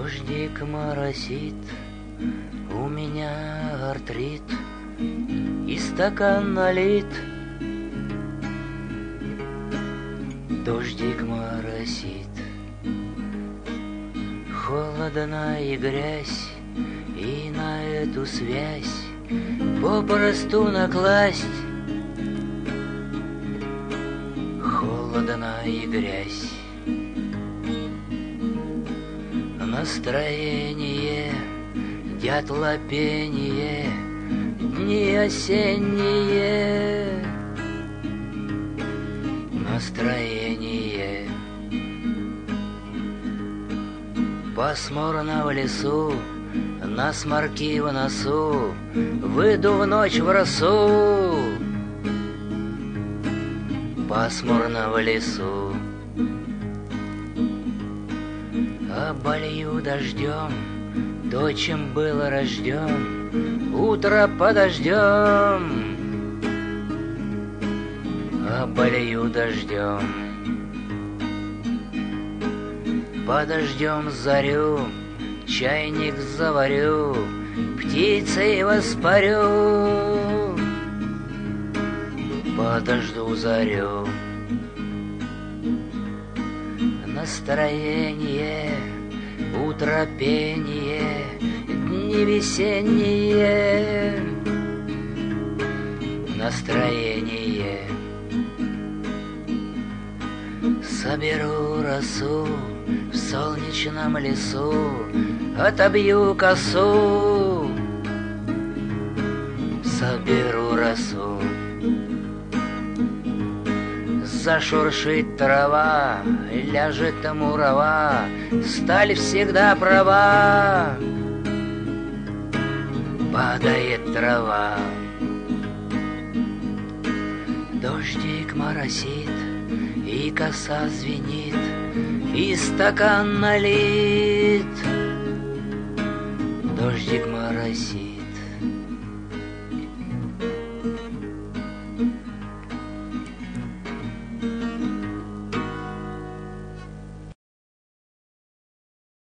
Дождик моросит, у меня артрит, и стакан налит. Дождик моросит, холодна и грязь, и на эту связь попросту накласть. Холодна и грязь, настроение, дятла пение, дни осенние. Настроение пасмурно в лесу, насморки в носу, выйду в ночь в росу. Пасмурно в лесу, оболью дождем то, чем был рожден, утро подождем. Оболью дождем, подождем зарю, чайник заварю, птицей воспарю. Подожду зарю, настроение, утро пение, дни весенние. Настроение, соберу росу в солнечном лесу, отобью косу. Соберу росу, зашуршит трава, ляжет мурава, сталь всегда права. Падает трава, дождик моросит, и коса звенит, и стакан налит. Дождик моросит,